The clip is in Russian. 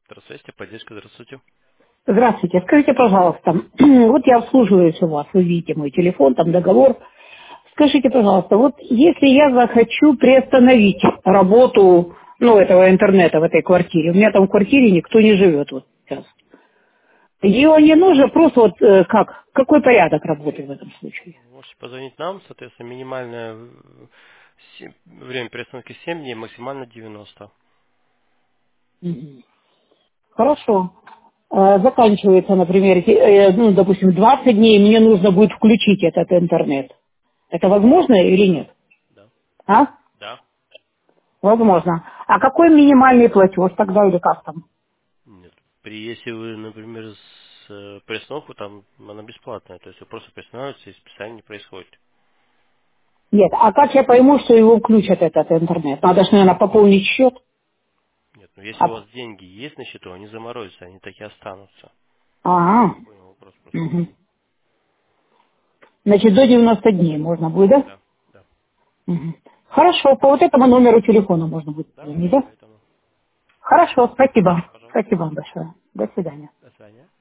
Здравствуйте, поддержка, здравствуйте. Здравствуйте. Скажите, пожалуйста, вот я обслуживаюсь у вас, вы видите мой телефон, там договор. Скажите, пожалуйста, вот если я захочу приостановить работу, ну, этого интернета в этой квартире, у меня там в квартире никто не живет вот сейчас. Ее не нужно, просто вот какой порядок работы в этом случае? Можете позвонить нам, соответственно, минимальное время перестановки 7 дней, максимально 90. Мгм. Хорошо. Заканчивается, например, ну, допустим, 20 дней, мне нужно будет включить этот интернет. Это возможно или нет? Да. А? Да. Возможно. А какой минимальный платеж тогда или как там? Нет. Если вы, например, перестановку, там она бесплатная, то есть вы просто перестанавливаете, и списание не происходит. Нет, а как я пойму, что его включат этот интернет? Надо же, наверное, пополнить счет. Нет, но если у А, вас деньги есть на счету, они заморозятся, они так и останутся. ага. Не понял вопрос просто. Мгм. Значит, до 90 дней можно будет, да? Да. Да. Мгм. Хорошо, по вот этому номеру телефона можно будет Да, звонить, да? поэтому. Хорошо, спасибо. Пожалуйста. Спасибо вам большое. До свидания. До свидания.